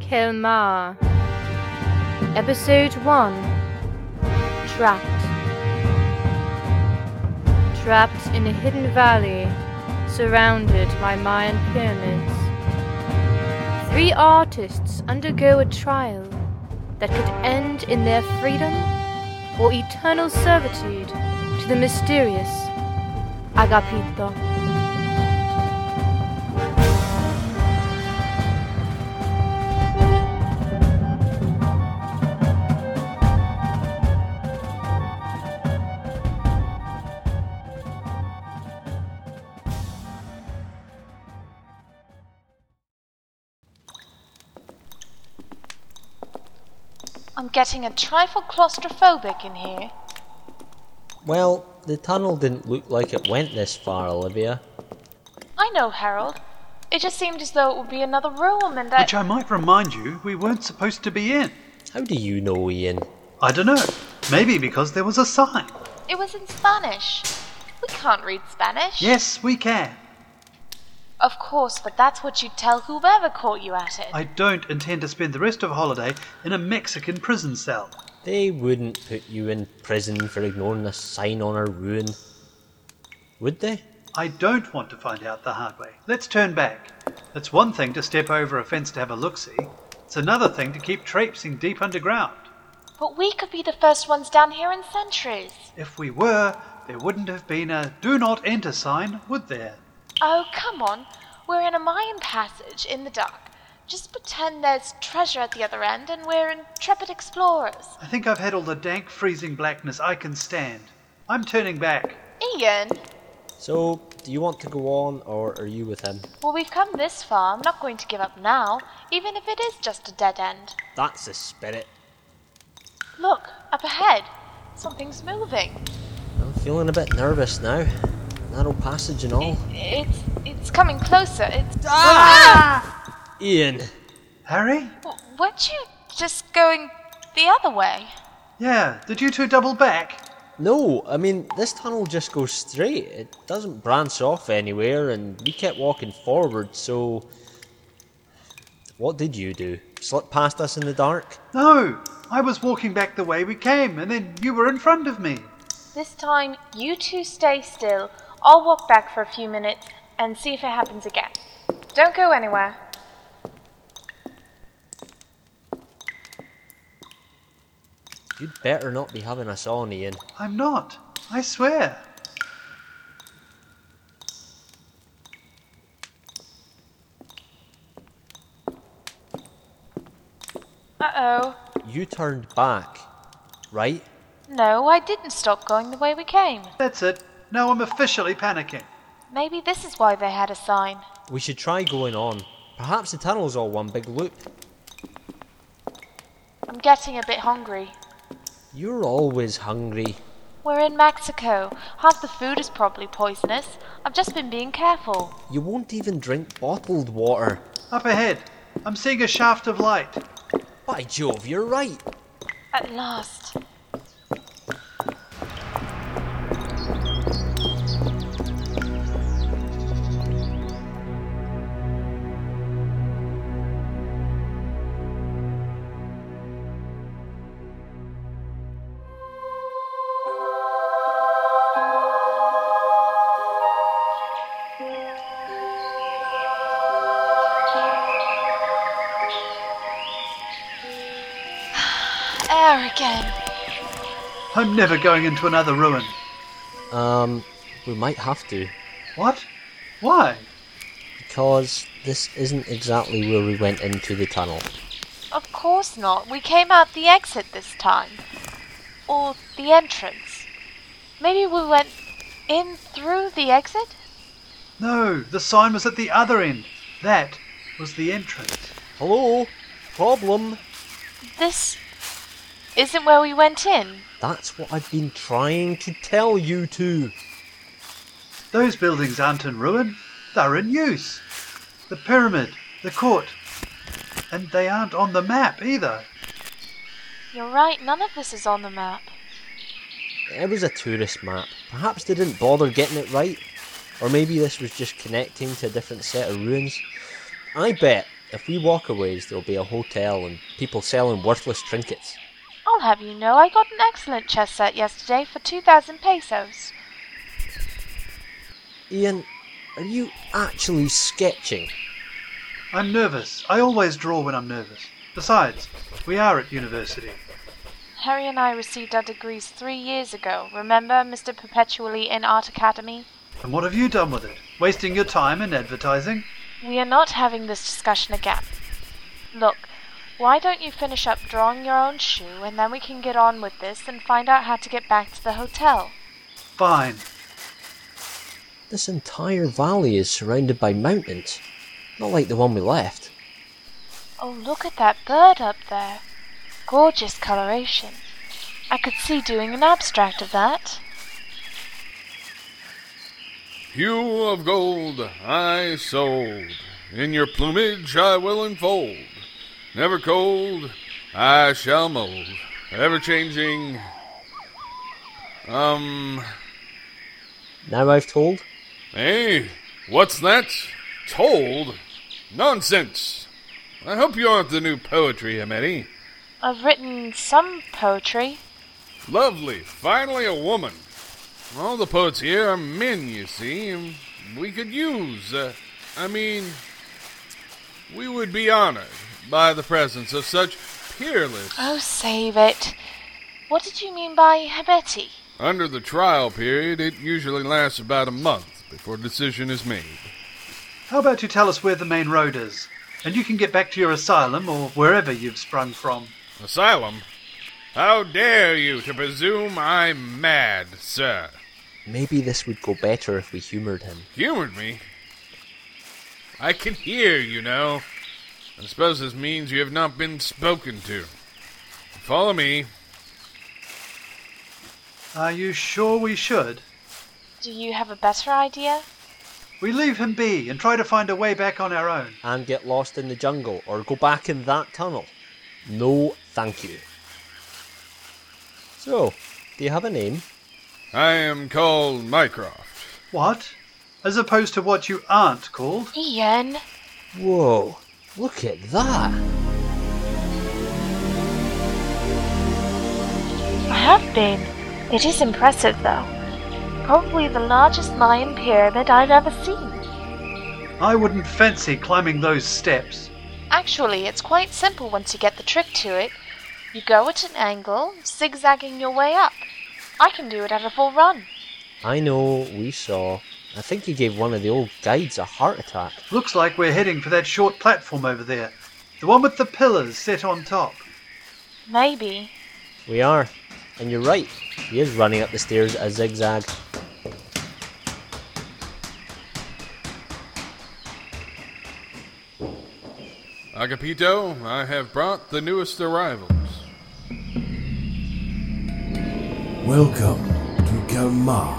Kelmar. Episode 1. Trapped. Trapped in a hidden valley, surrounded by Mayan pyramids. 3 artists undergo a trial that could end in their freedom or eternal servitude to the mysterious Agapito. I'm getting a trifle claustrophobic in here. Well, the tunnel didn't look like it went this far, Olivia. I know, Harold. It just seemed as though it would be another room and Which I might remind you we weren't supposed to be in. How do you know, Ian? I don't know. Maybe because there was a sign. It was in Spanish. We can't read Spanish. Yes, we can. Of course, but that's what you'd tell whoever caught you at it. I don't intend to spend the rest of holiday in a Mexican prison cell. They wouldn't put you in prison for ignoring a sign on a ruin. Would they? I don't want to find out the hard way. Let's turn back. It's one thing to step over a fence to have a look-see. It's another thing to keep traipsing deep underground. But we could be the first ones down here in centuries. If we were, there wouldn't have been a do not enter sign, would there? Oh, come on. We're in a Mayan passage in the dark. Just pretend there's treasure at the other end and we're intrepid explorers. I think I've had all the dank, freezing blackness I can stand. I'm turning back. Ian! So, do you want to go on, or are you with him? Well, we've come this far. I'm not going to give up now, even if it is just a dead end. That's the spirit. Look, up ahead. Something's moving. I'm feeling a bit nervous now. Narrow passage and all. It's coming closer. It's... Ian! Harry? Weren't you just going the other way? Yeah, did you two double back? No, I mean, this tunnel just goes straight. It doesn't branch off anywhere, and we kept walking forward, so... What did you do? Slip past us in the dark? No, I was walking back the way we came, and then you were in front of me. This time, you two stay still. I'll walk back for a few minutes and see if it happens again. Don't go anywhere. You'd better not be having us on, Ian. I'm not, I swear. Uh-oh. You turned back, right? No, I didn't stop going the way we came. That's it. Now I'm officially panicking. Maybe this is why they had a sign. We should try going on. Perhaps the tunnel's all one big loop. I'm getting a bit hungry. You're always hungry. We're in Mexico. Half the food is probably poisonous. I've just been being careful. You won't even drink bottled water. Up ahead, I'm seeing a shaft of light. By Jove, you're right. At last. Air again. I'm never going into another ruin. We might have to. What? Why? Because this isn't exactly where we went into the tunnel. Of course not. We came out the exit this time. Or the entrance. Maybe we went in through the exit? No, the sign was at the other end. That was the entrance. Hello? Problem? This isn't where we went in. That's what I've been trying to tell you two. Those buildings aren't in ruin. They're in use. The pyramid, the court. And they aren't on the map either. You're right, none of this is on the map. It was a tourist map. Perhaps they didn't bother getting it right. Or maybe this was just connecting to a different set of ruins. I bet If we walk a ways, there'll be a hotel and people selling worthless trinkets. I'll have you know I got an excellent chess set yesterday for 2,000 pesos. Ian, are you actually sketching? I'm nervous. I always draw when I'm nervous. Besides, we are at university. Harry and I received our degrees 3 years ago. Remember, Mr. Perpetually in Art Academy? And what have you done with it? Wasting your time in advertising? We are not having this discussion again. Look, why don't you finish up drawing your own shoe and then we can get on with this and find out how to get back to the hotel? Fine. This entire valley is surrounded by mountains. Not like the one we left. Oh, look at that bird up there. Gorgeous coloration. I could see doing an abstract of that. Hue of gold I sold, in your plumage I will enfold. Never cold I shall mold, ever changing. Now I've told? Hey, what's that? Told? Nonsense! I hope you aren't the new poetry, Ameti. I've written some poetry. Lovely, finally a woman. All the poets here are men, you see, and we could use, we would be honored by the presence of such peerless... Oh, save it. What did you mean by Hebeti? Under the trial period, it usually lasts about a month before a decision is made. How about you tell us where the main road is? And you can get back to your asylum or wherever you've sprung from. Asylum? How dare you to presume I'm mad, sir? Maybe this would go better if we humoured him. Humored me? I can hear, you know. I suppose this means you have not been spoken to. Follow me. Are you sure we should? Do you have a better idea? We leave him be and try to find a way back on our own. And get lost in the jungle, or go back in that tunnel. No, thank you. So, do you have a name? I am called Mycroft. What? As opposed to what you aren't called? Ian. Whoa, look at that. I have been. It is impressive, though. Probably the largest Mayan pyramid I've ever seen. I wouldn't fancy climbing those steps. Actually, it's quite simple once you get the trick to it. You go at an angle, zigzagging your way up. I can do it at a full run. I know, we saw. I think you gave one of the old guides a heart attack. Looks like we're heading for that short platform over there. The one with the pillars set on top. Maybe. We are. And you're right. He is running up the stairs at a zigzag. Agapito, I have brought the newest arrivals. Welcome to Kalmar.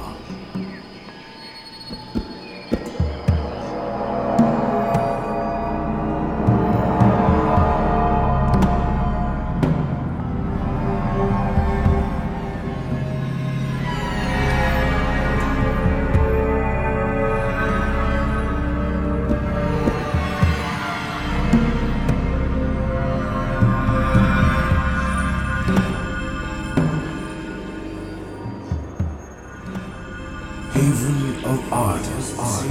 Haven of Artists.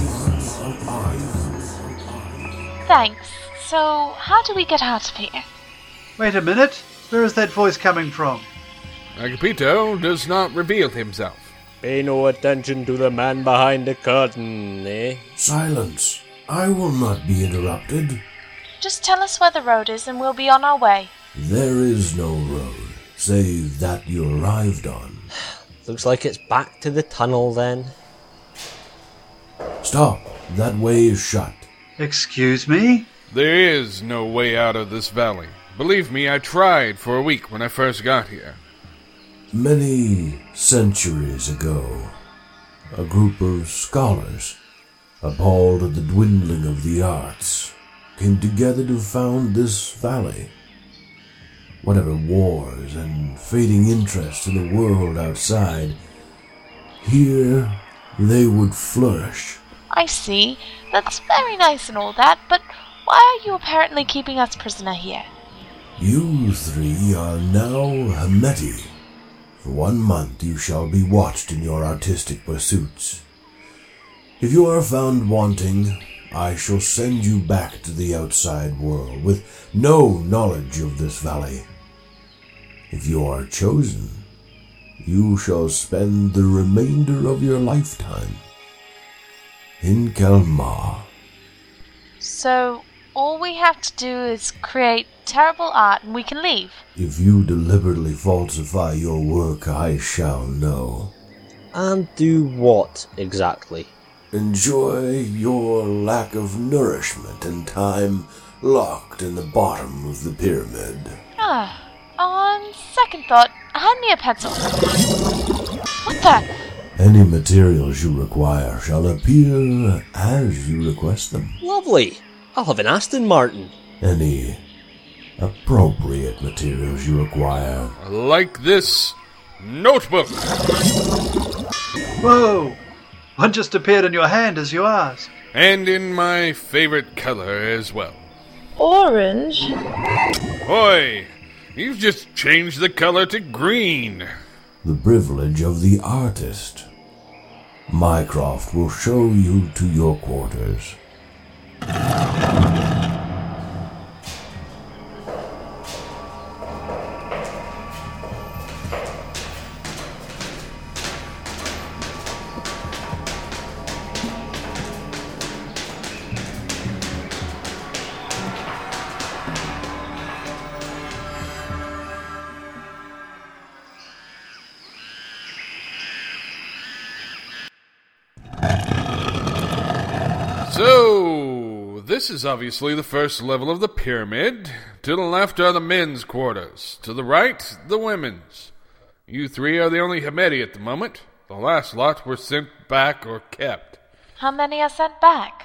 Thanks. So, how do we get out of here? Wait a minute. Where is that voice coming from? Agapito does not reveal himself. Pay no attention to the man behind the curtain, eh? Silence. I will not be interrupted. Just tell us where the road is and we'll be on our way. There is no road, save that you arrived on. Looks like it's back to the tunnel then. Stop. That way is shut. Excuse me? There is no way out of this valley. Believe me, I tried for a week when I first got here. Many centuries ago, a group of scholars, appalled at the dwindling of the arts, came together to found this valley. Whatever wars and fading interest in the world outside, here they would flourish. I see. That's very nice and all that, but Why are you apparently keeping us prisoner here? You three are now Hemeti. For 1 month you shall be watched in your artistic pursuits. If you are found wanting, I shall send you back to the outside world with no knowledge of this valley. If you are chosen, you shall spend the remainder of your lifetime in Kelmar. So, all we have to do is create terrible art and we can leave? If you deliberately falsify your work, I shall know. And do what, exactly? Enjoy your lack of nourishment and time locked in the bottom of the pyramid. On second thought, hand me a pencil. What the? Any materials you require shall appear as you request them. Lovely! I'll have an Aston Martin. Any appropriate materials you require. Like this notebook. Whoa! One just appeared in your hand as you asked. And in my favorite color as well. Orange? Oi! You've just changed the color to green. The privilege of the artist. Mycroft will show you to your quarters. So, this is obviously the first level of the pyramid. To the left are the men's quarters. To the right, the women's. You three are the only Hemeti at the moment. The last lot were sent back or kept. How many are sent back?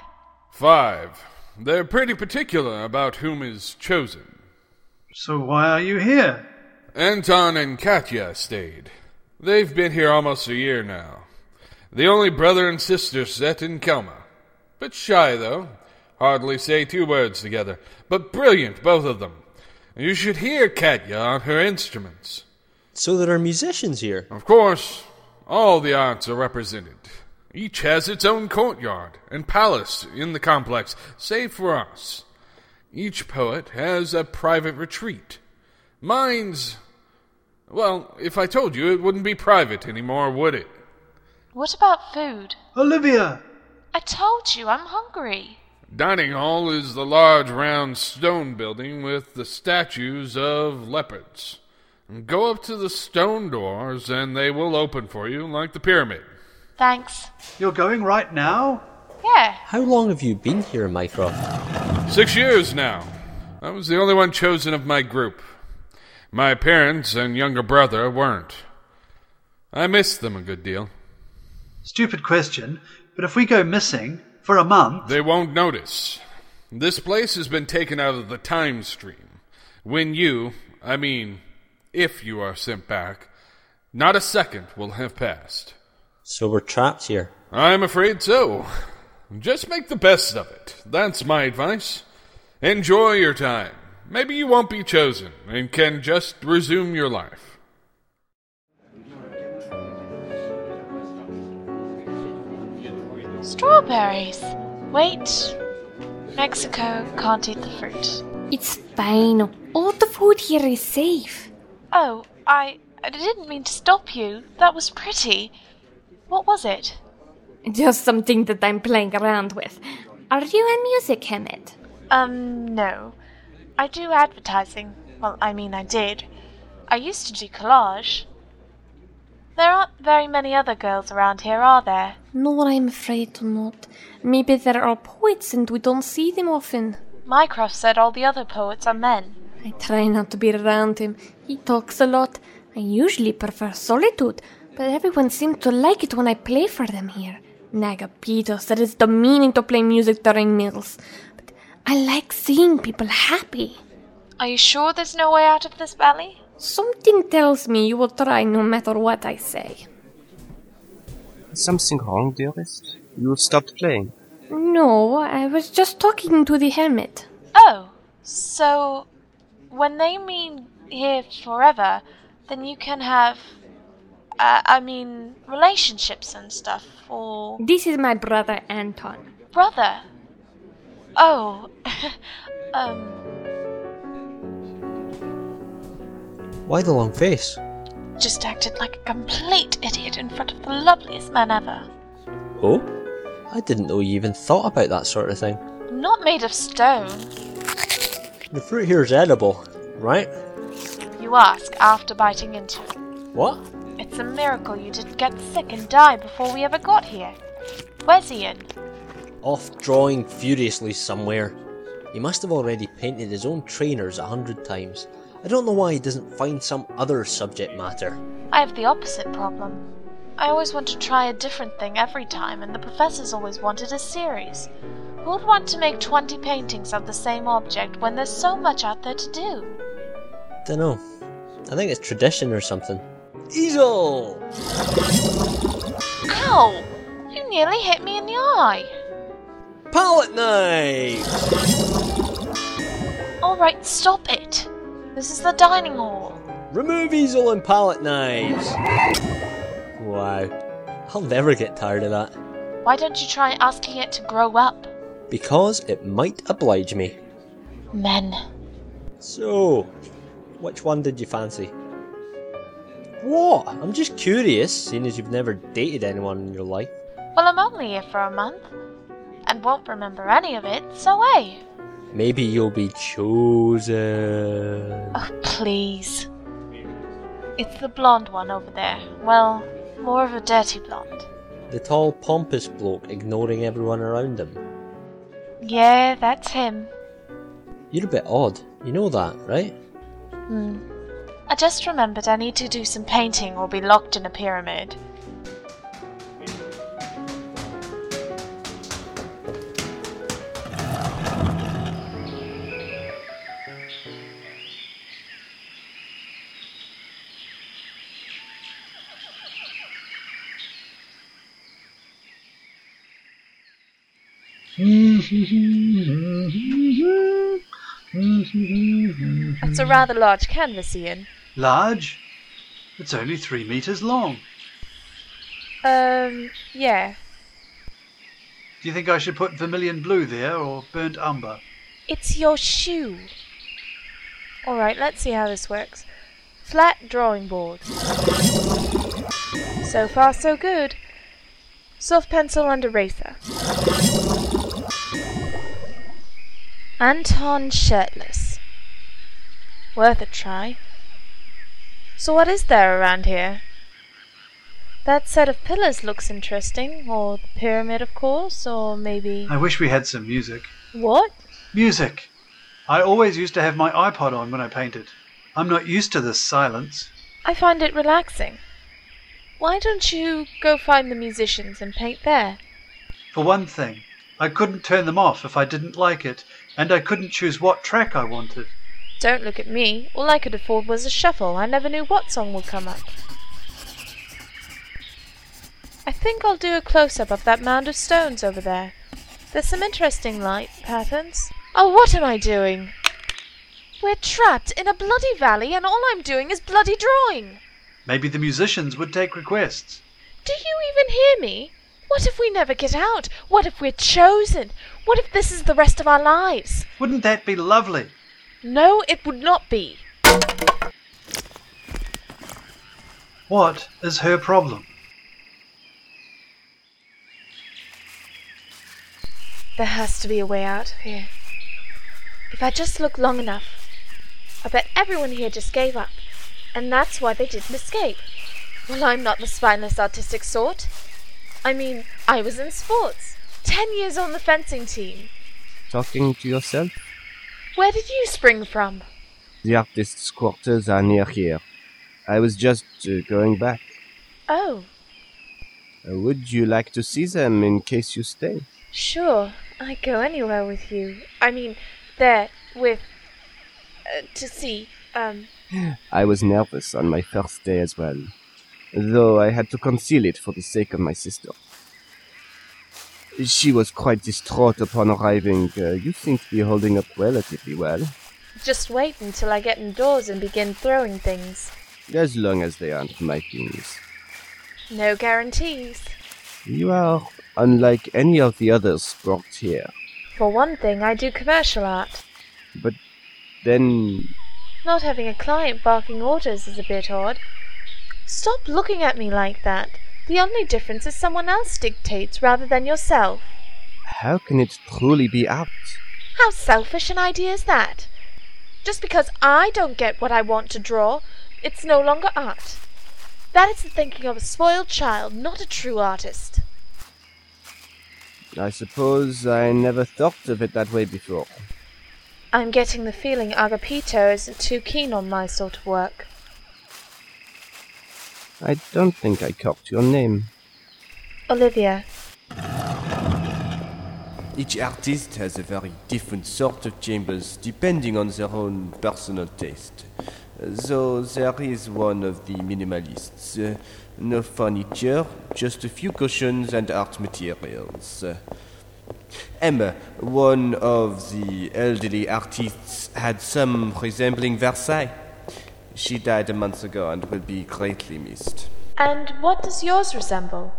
5. They're pretty particular about whom is chosen. So why are you here? Anton and Katya stayed. They've been here almost a year now. The only brother and sister set in Kelma. Bit shy, though. Hardly say 2 words together. But brilliant, both of them. You should hear Katya on her instruments. So there are musicians here. Of course, all the arts are represented. Each has its own courtyard and palace in the complex, save for us. Each poet has a private retreat. Mine's... well, if I told you, it wouldn't be private anymore, would it? What about food? Olivia! I told you, I'm hungry. Dining hall is the large round stone building with the statues of leopards. Go up to the stone doors and they will open for you like the pyramid. Thanks. You're going right now? Yeah. How long have you been here, Mycroft? 6 years now. I was the only one chosen of my group. My parents and younger brother weren't. I missed them a good deal. Stupid question, but if we go missing for a month... They won't notice. This place has been taken out of the time stream. If you are sent back, not a second will have passed. So we're trapped here. I'm afraid so. Just make the best of it. That's my advice. Enjoy your time. Maybe you won't be chosen and can just resume your life. Strawberries. Wait. Mexico can't eat the fruit. It's fine. All the food here is safe. Oh, I didn't mean to stop you. That was pretty. What was it? Just something that I'm playing around with. Are you a music Hemet? No. I do advertising. Well, I did. I used to do collage. There aren't very many other girls around here, are there? No, I'm afraid not. Maybe there are poets and we don't see them often. Mycroft said all the other poets are men. I try not to be around him. He talks a lot. I usually prefer solitude, but everyone seems to like it when I play for them here. Nagapitos, that is the meaning to play music during meals. But I like seeing people happy. Are you sure there's no way out of this valley? Something tells me you will try no matter what I say. Is something wrong, dearest? You stopped playing. No, I was just talking to the hermit. Oh, so when they mean here forever, then you can have, relationships and stuff, or... This is my brother Anton. Brother? Oh, Why the long face? just acted like a complete idiot in front of the loveliest man ever. Oh? I didn't know you even thought about that sort of thing. I'm not made of stone. The fruit here is edible, right? You ask after biting into it. What? It's a miracle you didn't get sick and die before we ever got here. Where's Ian? Off drawing furiously somewhere. He must have already painted his own trainers 100 times. I don't know why he doesn't find some other subject matter. I have the opposite problem. I always want to try a different thing every time, and the professors always wanted a series. Who would want to make 20 paintings of the same object when there's so much out there to do? Dunno. I think it's tradition or something. Easel! Ow! You nearly hit me in the eye. Palette knife! Alright, stop it. This is the dining hall. Remove easel and palette knives! Wow. I'll never get tired of that. Why don't you try asking it to grow up? Because it might oblige me. Men. So, which one did you fancy? What? I'm just curious, seeing as you've never dated anyone in your life. Well, I'm only here for a month, and won't remember any of it, so hey. Maybe you'll be chosen. Oh, please. It's the blonde one over there. Well, more of a dirty blonde. The tall, pompous bloke ignoring everyone around him. Yeah, that's him. You're a bit odd. You know that, right? I just remembered I need to do some painting or be locked in a pyramid. That's a rather large canvas, Ian. Large? It's only 3 meters long. Yeah. Do you think I should put vermilion blue there or burnt umber? It's your shoe. Alright, let's see how this works. Flat drawing board. So far, so good. Soft pencil and eraser. Anton shirtless. Worth a try. So what is there around here? That set of pillars looks interesting, or the pyramid, of course, or maybe... I wish we had some music. What? Music! I always used to have my iPod on when I painted. I'm not used to this silence. I find it relaxing. Why don't you go find the musicians and paint there? For one thing, I couldn't turn them off if I didn't like it, and I couldn't choose what track I wanted. Don't look at me. All I could afford was a shuffle. I never knew what song would come up. I think I'll do a close-up of that mound of stones over there. There's some interesting light patterns. Oh, what am I doing? We're trapped in a bloody valley and all I'm doing is bloody drawing. Maybe the musicians would take requests. Do you even hear me? What if we never get out? What if we're chosen? What if this is the rest of our lives? Wouldn't that be lovely? No, it would not be. What is her problem? There has to be a way out of here. If I just look long enough, I bet everyone here just gave up. And that's why they didn't escape. Well, I'm not the spineless artistic sort. I mean, I was in sports. 10 years on the fencing team. Talking to yourself? Where did you spring from? The artists' quarters are near here. I was just going back. Oh, Would you like to see them in case you stay? sure. I'd go anywhere with you. I mean, there, with... to see, I was nervous on my first day as well, though I had to conceal it for the sake of my sister. She was quite distraught upon arriving. You seem to be holding up relatively well. Just wait until I get indoors and begin throwing things. As long as they aren't my things. No guarantees. You are unlike any of the others brought here. For one thing, I do commercial art. But then... Not having a client barking orders is a bit odd. Stop looking at me like that. The only difference is someone else dictates rather than yourself. How can it truly be art? How selfish an idea is that? Just because I don't get what I want to draw, it's no longer art. That is the thinking of a spoiled child, not a true artist. I suppose I never thought of it that way before. I'm getting the feeling Agapito isn't too keen on my sort of work. I don't think I caught your name. Olivia. Each artist has a very different sort of chambers depending on their own personal taste. So there is one of the minimalists. No furniture, just a few cushions and art materials. Emma, one of the elderly artists, had some resembling Versailles. She died a month ago and will be greatly missed. And what does yours resemble?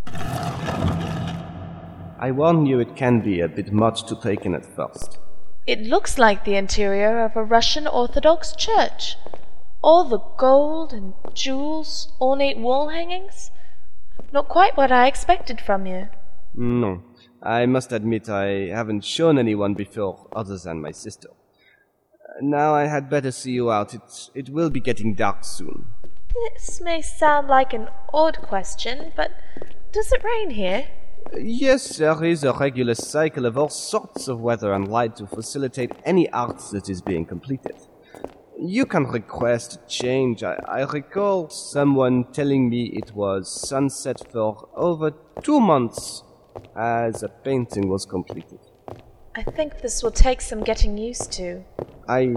I warn you, it can be a bit much to take in at first. It looks like the interior of a Russian Orthodox church. All the gold and jewels, ornate wall hangings. Not quite what I expected from you. No, I must admit I haven't shown anyone before other than my sister. Now I had better see you out. It will be getting dark soon. This may sound like an odd question, but does it rain here? Yes, there is a regular cycle of all sorts of weather and light to facilitate any art that is being completed. You can request a change. I recall someone telling me it was sunset for over 2 months as a painting was completed. I think this will take some getting used to. I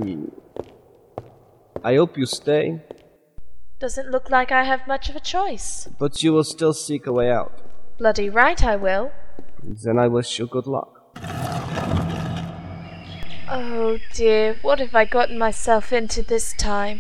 hope you stay. Doesn't look like I have much of a choice. But you will still seek a way out. Bloody right I will. Then I wish you good luck. Oh dear, what have I gotten myself into this time?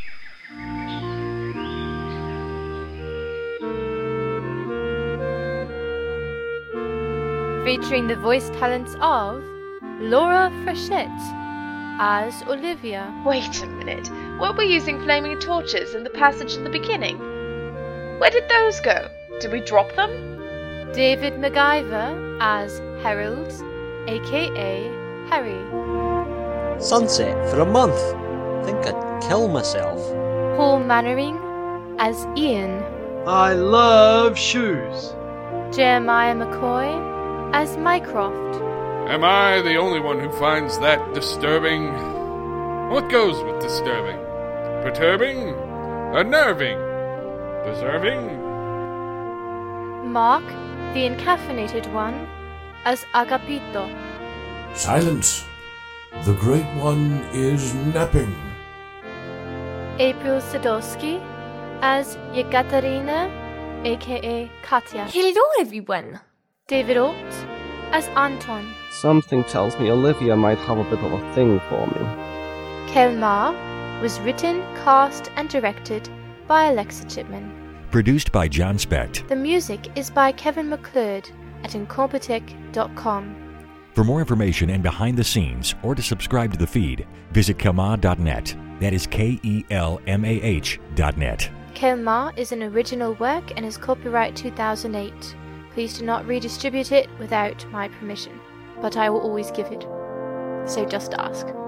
Featuring the voice talents of Laura Frechette as Olivia. Wait a minute, weren't we using flaming torches in the passage at the beginning? Where did those go? Did we drop them? David MacGyver as Harold, aka Harry. Sunset for a month. Think I'd kill myself. Paul Mannering as Ian. I love shoes. Jeremiah McCoy as Mycroft. Am I the only one who finds that disturbing? What goes with disturbing? Perturbing? Unnerving? Deserving? Mark, the Encaffeinated One, as Agapito. Silence! The Great One is napping. April Sadowski as Yekaterina, aka Katya. Hello, everyone. David Oates as Anton. Something tells me Olivia might have a bit of a thing for me. Kelmar was written, cast, and directed by Alexa Chipman. Produced by John Specht. The music is by Kevin McLeod at Incompetech.com. For more information and behind the scenes, or to subscribe to the feed, visit Kelmah.net. That is KELMAH.net. Kelmar is an original work and is copyright 2008. Please do not redistribute it without my permission, but I will always give it. So just ask.